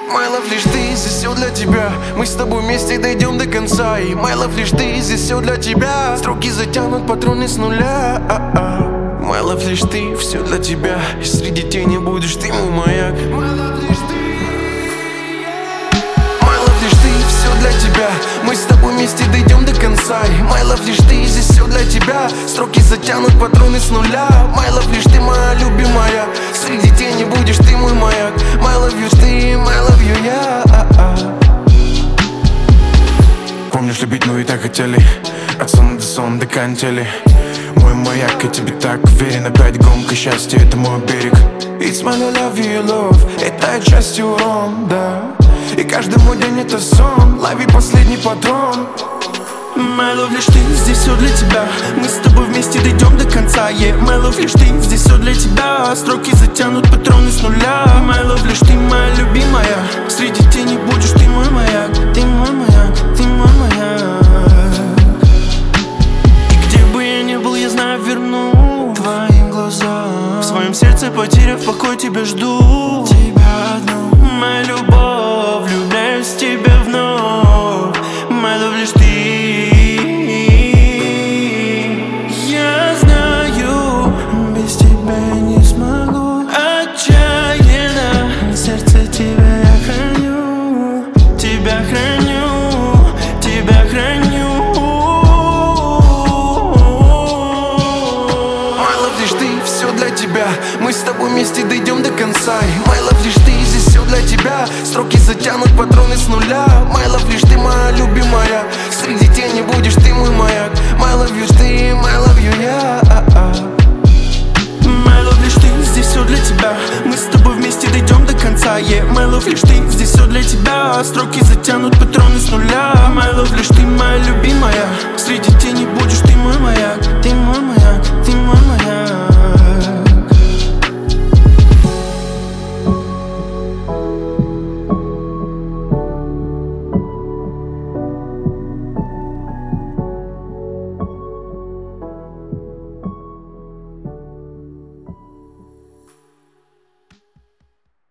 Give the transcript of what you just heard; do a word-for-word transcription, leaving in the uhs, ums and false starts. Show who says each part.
Speaker 1: My love, лишь ты, здесь все для тебя. Мы с тобой вместе дойдем до конца. И my love, лишь ты, здесь все для тебя. Строки затянут патроны с нуля. My love, лишь ты, все для тебя. И среди тени будешь ты мой маяк. My love, лишь ты. My love, лишь ты, все для тебя. Мы с тобой вместе дойдем до конца. И my love, лишь ты, здесь все для тебя. Строки затянут патроны с нуля. My love, лишь ты, моя любимая. Среди тени будешь ты мой маяк. My love you ты, my love you я. Помнишь, любить, ну и так хотели. От сона до сон до кантели. Мой маяк, я тебе так уверен. Опять гонка счастья, это мой берег. It's my love, you love. Это часть урон, да. И каждый мой день это сон. Лови последний патрон. My love, лишь ты, здесь все для тебя. Мы с тобой вместе дойдем до конца. Yeah, my love, лишь ты, здесь все для тебя. Строки затянут патроны с нуля. My love, лишь ты, моя любимая. Среди тени будешь ты мой маяк. Ты мой маяк, ты мой маяк. И где бы я ни был, я знаю, верну твоим глазам. В своем сердце, потеряв покой, тебя жду. Тебя одну, моя любовь, влюбляюсь в тебя вновь. My love, лишь ты. Мы с тобой вместе дойдем до конца. И my love, лишь ты, здесь все для тебя. Строки затянут патроны с нуля. My love, лишь ты, моя любимая. Среди тени будешь ты мой маяк. My love you ты, my love you я. My love, лишь ты, здесь все для тебя. Мы с тобой вместе дойдем до конца. Yeah, my love, лишь ты, здесь все для тебя. Строки затянут патроны с нуля. My love, лишь ты, моя любимая. Среди тени